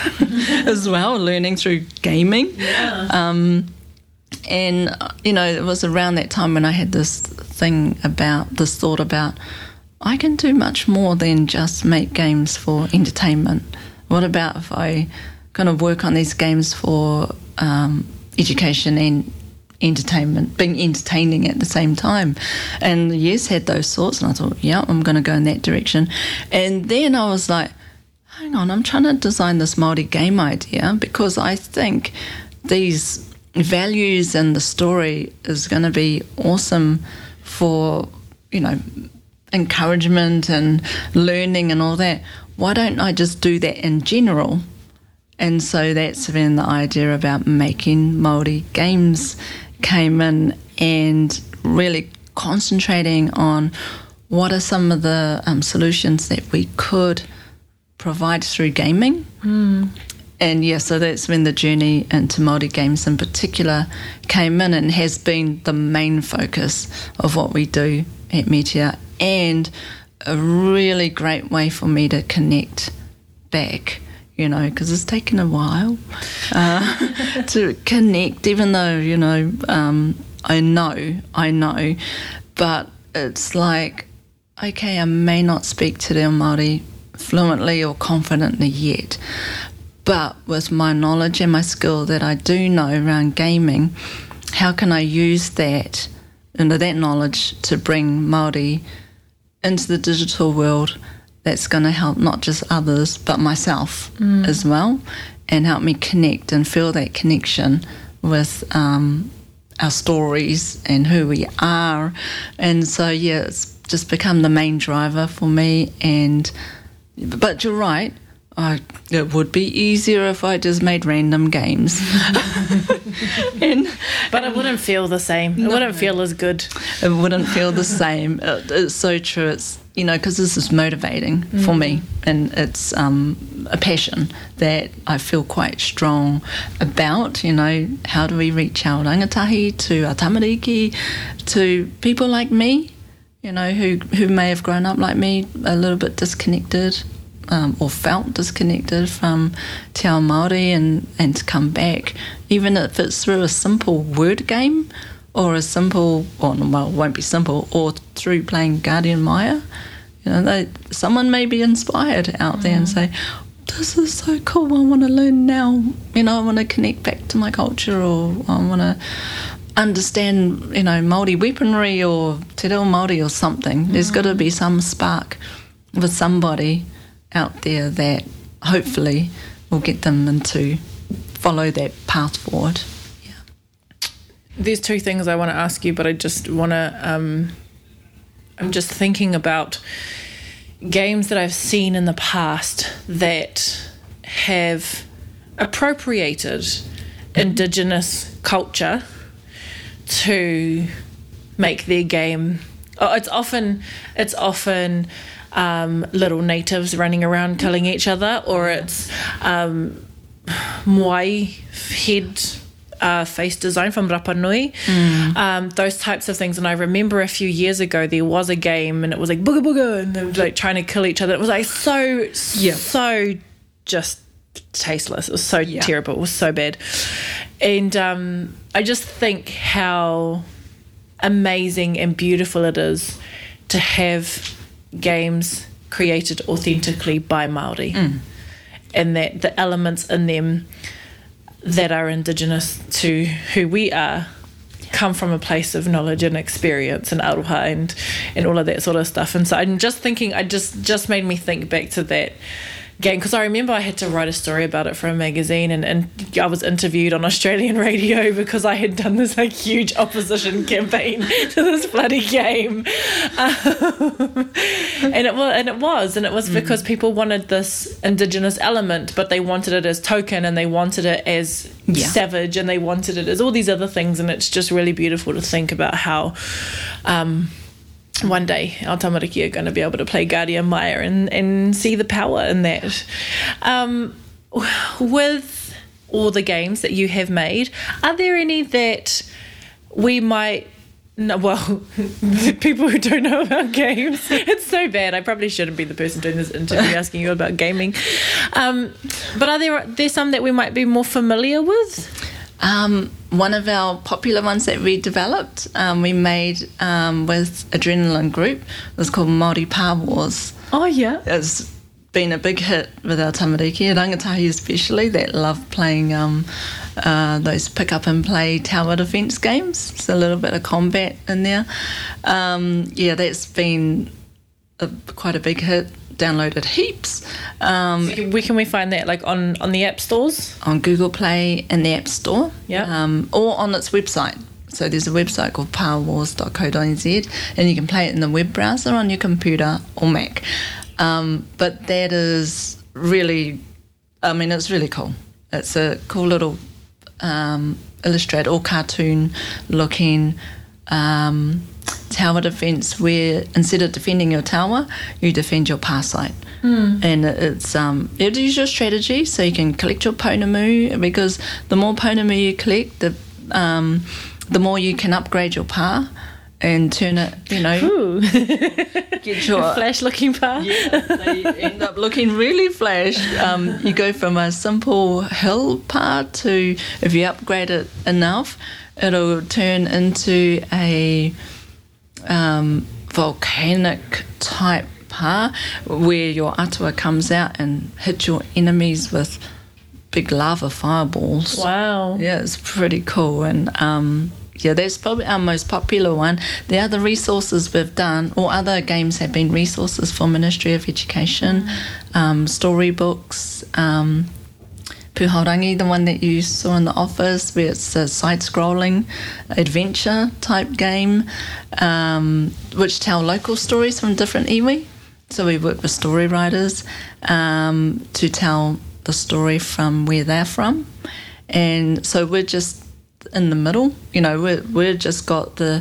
as well, learning through gaming. Yeah. Um, and, you know, it was around that time when I had this thing about, this thought about, I can do much more than just make games for entertainment. What about if I kind of work on these games for um, education and entertainment, being entertaining at the same time? And yes, had those thoughts, and I thought, yeah, I'm going to go in that direction. And then I was like, hang on, I'm trying to design this Māori game idea because I think these values and the story is going to be awesome for, you know, encouragement and learning and all that. Why don't I just do that in general? And so that's when the idea about making Māori games came in, and really concentrating on what are some of the um, solutions that we could provide through gaming. Mm. And yeah, so that's when the journey into Māori games in particular came in, and has been the main focus of what we do at Metia, and a really great way for me to connect back, you know, because it's taken a while uh, to connect, even though, you know, um, I know, I know, but it's like, okay, I may not speak Te Reo Māori fluently or confidently yet, but with my knowledge and my skill that I do know around gaming, how can I use that, you know, that knowledge to bring Māori into the digital world that's going to help not just others but myself mm. as well, and help me connect and feel that connection with um, our stories and who we are. And so, yeah, it's just become the main driver for me. And but you're right, I, it would be easier if I just made random games. and, but it wouldn't feel the same. It no, wouldn't feel as good. It wouldn't feel the same. It, it's so true. It's, you know, because this is motivating mm. for me, and it's um, a passion that I feel quite strong about. You know, how do we reach our rangatahi, to our tamariki, to people like me, you know, who, who may have grown up like me, a little bit disconnected, Um, or felt disconnected from te ao Māori, and, and to come back, even if it's through a simple word game or a simple, or well, it won't be simple, or through playing Guardian Maya, You know, they, someone may be inspired out mm. there and say, this is so cool, I want to learn now. You know, I want to connect back to my culture, or I want to understand, you know, Māori weaponry or te reo Māori or something. Mm. There's got to be some spark with somebody out there that hopefully will get them into follow that path forward. Yeah. There's two things I want to ask you, but I just want to, um, I'm just thinking about games that I've seen in the past that have appropriated Indigenous culture to make their game. Oh, it's often it's often um, little natives running around killing each other, or it's um, moai head uh, face design from Rapa Nui, mm. um, those types of things. And I remember a few years ago there was a game, and it was like booga booga, and they were like trying to kill each other. It was like so yeah. so just tasteless. It was so yeah. terrible. It was so bad. And um, I just think how amazing and beautiful it is to have games created authentically by Māori, mm. and that the elements in them that are Indigenous to who we are come from a place of knowledge and experience and aroha and, and all of that sort of stuff. And so I'm just thinking, I just, just made me think back to that game, because I remember I had to write a story about it for a magazine, and, and I was interviewed on Australian radio because I had done this like huge opposition campaign to this bloody game, um, and it was and it was and it was because mm. people wanted this Indigenous element, but they wanted it as token, and they wanted it as yeah. savage, and they wanted it as all these other things. And it's just really beautiful to think about how um one day our tamariki are going to be able to play Guardian Maya and, and see the power in that. Um, with all the games that you have made, are there any that we might, no, well, people who don't know about games, it's so bad. I probably shouldn't be the person doing this interview asking you about gaming. Um, but are there, there some that we might be more familiar with? Um, one of our popular ones that we developed, um, we made um, with Adrenaline Group, was called Māori Power Wars. Oh, yeah. It's been a big hit with our tamariki, rangatahi especially, that love playing um, uh, those pick-up-and-play tower defence games. There's a little bit of combat in there. Um, yeah, that's been a, quite a big hit. Downloaded heaps. Um, Where can we find that? Like on, on the app stores? On Google Play and the App Store. Yeah. Um, or on its website. So there's a website called power wars dot co dot n z, and you can play it in the web browser on your computer or Mac. Um, but that is really, I mean, it's really cool. It's a cool little um, illustrated, all cartoon looking um tower defence, where instead of defending your tower, you defend your power site. Mm. And it's um it is your strategy, so you can collect your pounamu, because the more pounamu you collect, the um the more you can upgrade your power and turn it, you know, get your flash looking power. Yeah, they end up looking really flash. Um, you go from a simple hill power to, if you upgrade it enough, it'll turn into a Um, volcanic type pa, where your atua comes out and hits your enemies with big lava fireballs. Wow. Yeah, it's pretty cool. And um, yeah, that's probably our most popular one. The other resources we've done, or other games have been resources for Ministry of Education, mm. um, storybooks, um, Puhaurangi, the one that you saw in the office, where it's a side-scrolling adventure type game, um, which tell local stories from different iwi. So we work with story writers um, to tell the story from where they're from. And so we're just in the middle. You know, we're, we're just got the,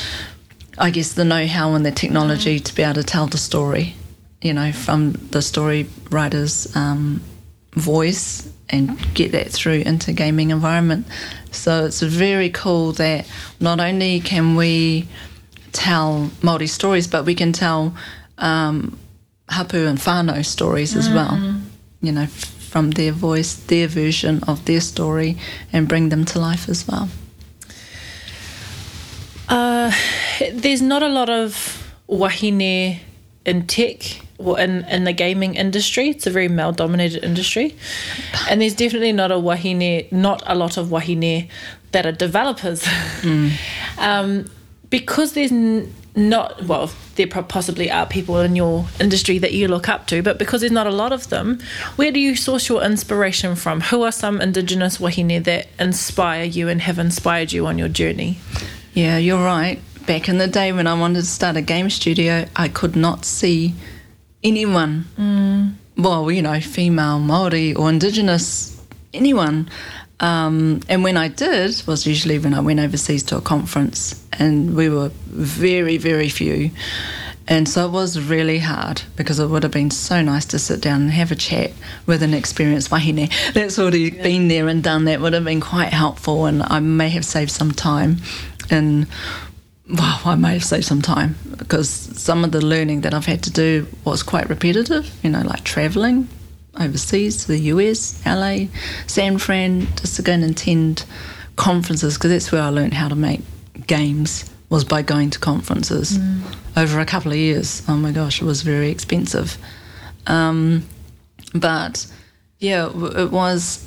I guess, the know-how and the technology to be able to tell the story, you know, from the story writer's um, voice, and get that through into gaming environment. So it's very cool that not only can we tell Māori stories, but we can tell um, hapu and whānau stories as mm. well, you know, from their voice, their version of their story, and bring them to life as well. Uh, there's not a lot of wahine in tech or in, in the gaming industry. It's a very male-dominated industry. And there's definitely not a wahine, not a lot of wahine that are developers. Mm. um, because there's n- not, well, there possibly are people in your industry that you look up to, but because there's not a lot of them, where do you source your inspiration from? Who are some Indigenous wahine that inspire you and have inspired you on your journey? Yeah, you're right. Back in the day when I wanted to start a game studio, I could not see anyone, mm. well, you know, female, Māori or Indigenous, anyone. Um, and when I did, was usually when I went overseas to a conference, and we were very, very few. And so it was really hard, because it would have been so nice to sit down and have a chat with an experienced wahine that's already yeah. been there and done that. Would have been quite helpful, and I may have saved some time. And, well, I may have saved some time, because some of the learning that I've had to do was quite repetitive, you know, like travelling overseas to the U S, L A, San Fran, just to go and attend conferences, because that's where I learned how to make games, was by going to conferences mm. over a couple of years. Oh my gosh, it was very expensive. Um, but yeah, it was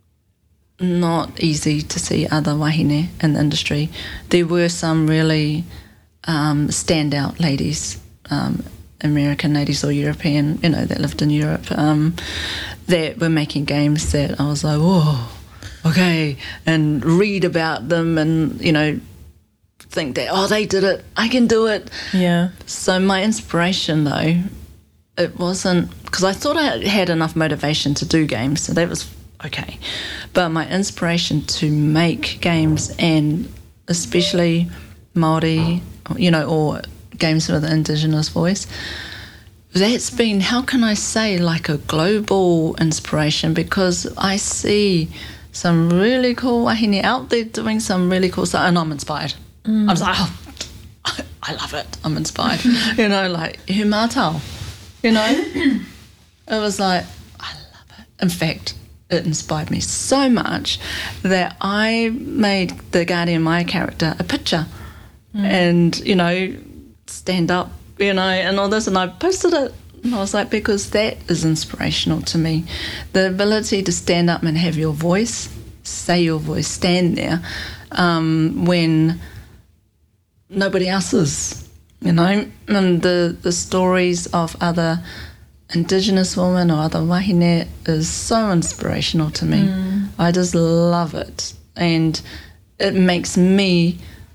not easy to see other wahine in the industry. There were some really um, standout ladies, um, American ladies or European, you know, that lived in Europe, um, that were making games that I was like, whoa, okay, and read about them and, you know, think that, oh, they did it, I can do it. Yeah. So my inspiration, though, it wasn't, because I thought I had enough motivation to do games, so that was okay. But my inspiration to make games, and especially Māori, you know, or games with an Indigenous voice, that's been, how can I say, like a global inspiration, because I see some really cool wahine out there doing some really cool stuff, and I'm inspired. Mm. I was like, oh, I, I love it, I'm inspired. You know, like Humatao, you know, it was like, I love it. In fact, it inspired me so much that I made the Guardian Mai character a picture, mm. and, you know, stand up, you know, and all this, and I posted it, and I was like, because that is inspirational to me. The ability to stand up and have your voice, say your voice, stand there, um, when nobody else is, you know, and the, the stories of other Indigenous women or other wahine is so inspirational to me. Mm. I just love it, and it makes me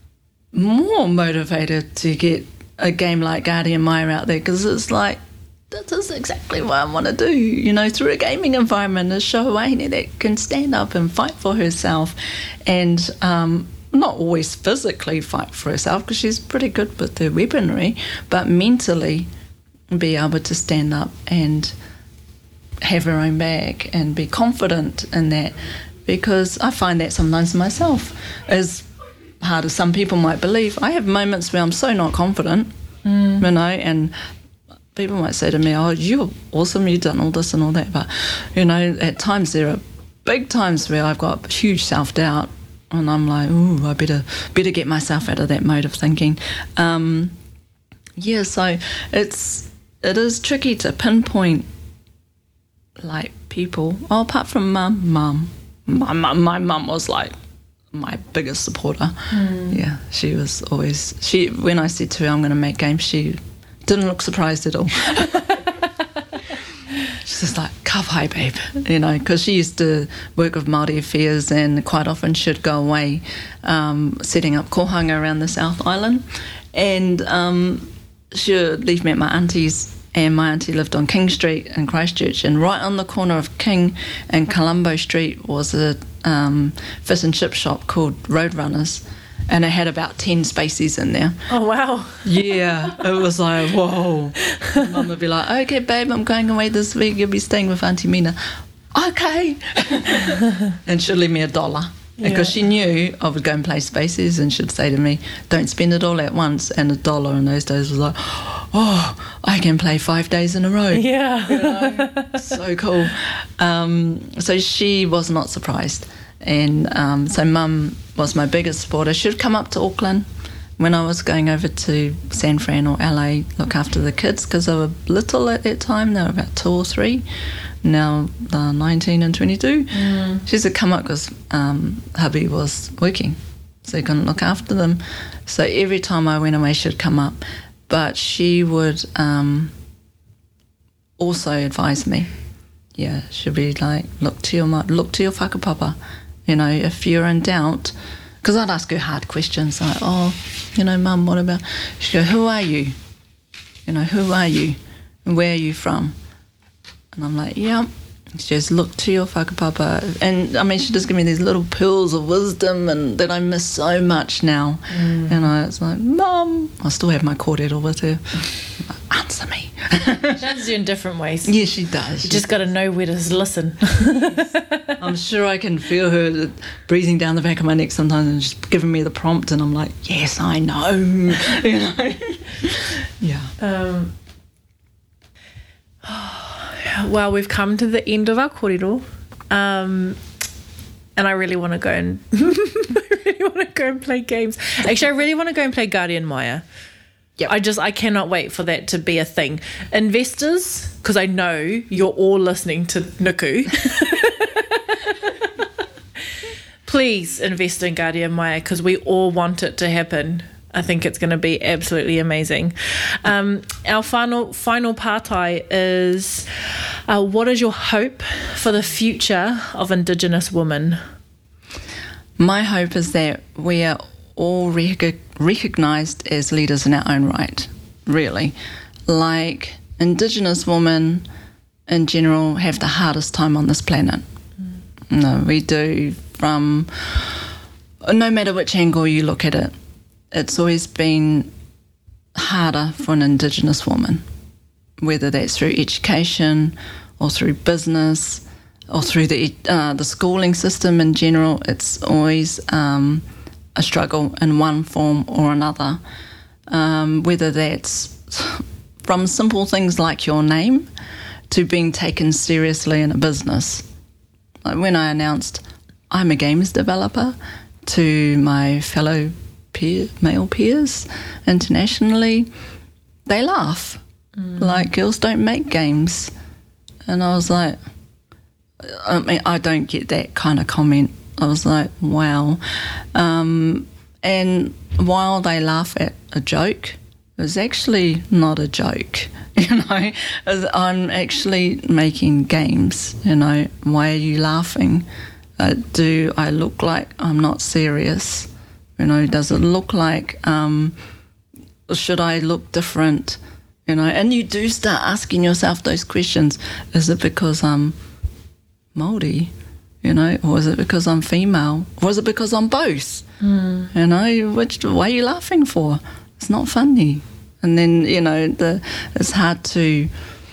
more motivated to get a game like Guardian Mai out there, because it's like, this is exactly what I want to do, you know, through a gaming environment, is show a wahine that can stand up and fight for herself, and um, not always physically fight for herself, because she's pretty good with her weaponry, but mentally be able to stand up and have her own bag and be confident in that, because I find that sometimes myself, as hard as some people might believe, I have moments where I'm so not confident, mm. you know, and people might say to me, oh, you're awesome, you've done all this and all that, but, you know, at times there are big times where I've got huge self-doubt, and I'm like, ooh, I better better get myself out of that mode of thinking. Um, yeah, so it's it is tricky to pinpoint, like, people, oh, apart from mum, mum, my mum, my mum was like my biggest supporter. Mm. Yeah, she was always, she, when I said to her I'm going to make games, she didn't look surprised at all. She's just like, ka pai, babe, you know, because she used to work with Māori affairs, and quite often she'd go away um, setting up kohanga around the South Island, and um, she would leave me at my auntie's, and my auntie lived on King Street in Christchurch, and right on the corner of King and Colombo Street was a um, fish and chip shop called Roadrunners, and it had about ten spaces in there. Oh, wow. Yeah, it was like, whoa. Mum would be like, okay, babe, I'm going away this week, you'll be staying with Auntie Mina. Okay. And she'd leave me a dollar. Yeah. Because she knew I would go and play spaces, and she'd say to me, don't spend it all at once. And a dollar in those days was like, oh, I can play five days in a row. Yeah. You know? So cool. Um, so she was not surprised. And um, so Mum was my biggest supporter. She'd come up to Auckland when I was going over to San Fran or L A, look after the kids, because they were little at that time, they were about two or three. Now they're nineteen and twenty-two. Mm. She used to come up because um, hubby was working, so he couldn't look after them. So every time I went away, she'd come up. But she would um, also advise me. Yeah, she'd be like, look to your look to your whakapapa. You know, if you're in doubt, because I'd ask her hard questions like, oh, you know, Mum, what about? She'd go, who are you? You know, who are you? And where are you from? And I'm like, yeah. She just look to your whakapapa. And I mean, she just give me these little pearls of wisdom and that I miss so much now. Mm. And I was like, Mum, I still have my kōrero with her. Like, answer me. She answers you in different ways. Yeah, she does. You just got to know where to listen. I'm sure I can feel her breathing down the back of my neck sometimes and just giving me the prompt, and I'm like, yes, I know. You know? Yeah. Um, well, we've come to the end of our kōrero. Um, and I really want to go and I really want to go and play games. Actually, I really want to go and play Guardian Maya. Yep. I just I cannot wait for that to be a thing. Investors, because I know you're all listening to Nuku. Please invest in Guardian Maya, because we all want it to happen. I think it's going to be absolutely amazing. Um, our final final partai is, uh, what is your hope for the future of Indigenous women? My hope is that we are all rec- recognised as leaders in our own right, really. Like, Indigenous women in general have the hardest time on this planet. Mm. No, we do, from no matter which angle you look at it. It's always been harder for an Indigenous woman, whether that's through education or through business or through the uh, the schooling system in general. It's always um, a struggle in one form or another, um, whether that's from simple things like your name to being taken seriously in a business. Like when I announced I'm a games developer to my fellow peer, male peers internationally, they laugh. Mm. Like, girls don't make games. And I was like, I mean, I don't get that kind of comment. I was like, wow. Um, and while they laugh at a joke, it was actually not a joke. You know, I'm actually making games. You know, why are you laughing? Uh, do I look like I'm not serious? You know, does it look like, um, should I look different? You know, and you do start asking yourself those questions. Is it because I'm Māori? You know, or is it because I'm female? Or is it because I'm both? Mm. You know, which, what are you laughing for? It's not funny. And then, you know, the, it's hard to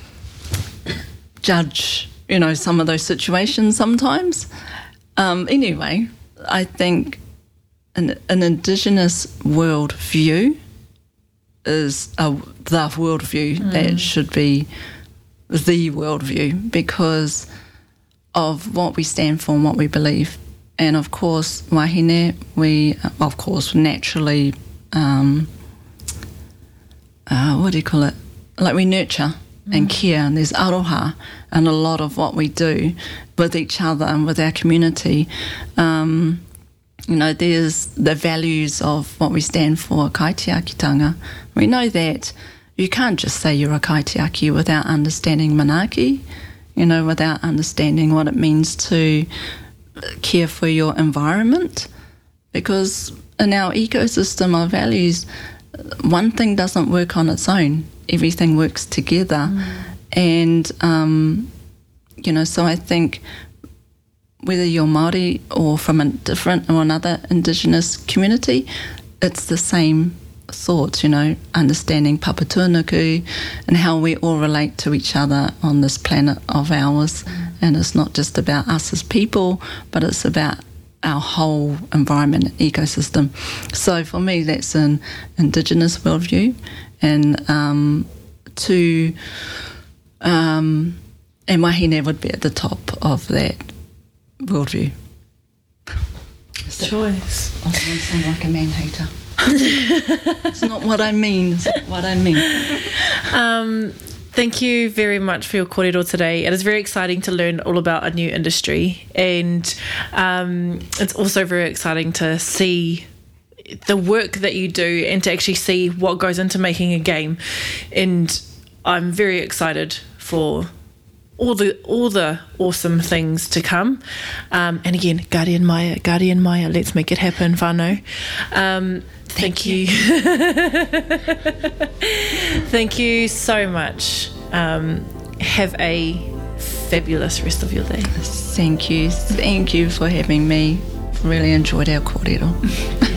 judge, you know, some of those situations sometimes. Um, anyway, I think An, an Indigenous world view is a, the world view mm. that should be the world view, because of what we stand for and what we believe. And of course, wahine, we, of course, naturally, um, uh, what do you call it? Like, we nurture mm. and care, and there's aroha and a lot of what we do with each other and with our community. Um, You know, there's the values of what we stand for, kaitiakitanga. We know that you can't just say you're a kaitiaki without understanding manaaki, you know, without understanding what it means to care for your environment. Because in our ecosystem of values, one thing doesn't work on its own. Everything works together. Mm. And, um, you know, so I think whether you're Māori or from a different or another Indigenous community, it's the same thought, you know, understanding Papatūānuku and how we all relate to each other on this planet of ours. Mm. And it's not just about us as people, but it's about our whole environment and ecosystem. So for me, that's an Indigenous worldview. And um, to, um, and wahine would be at the top of that worldview. Choice. I don't sound like a man hater. It's not what I mean. It's not what I mean. Um, thank you very much for your kōrero today. It is very exciting to learn all about a new industry, and um, it's also very exciting to see the work that you do and to actually see what goes into making a game. And I'm very excited for all the all the awesome things to come. Um, and again, Guardian Maya, Guardian Maya, let's make it happen, whānau. Um, thank, thank you. you. Thank you so much. Um, have a fabulous rest of your day. Thank you. Thank you for having me. Really enjoyed our kōrero.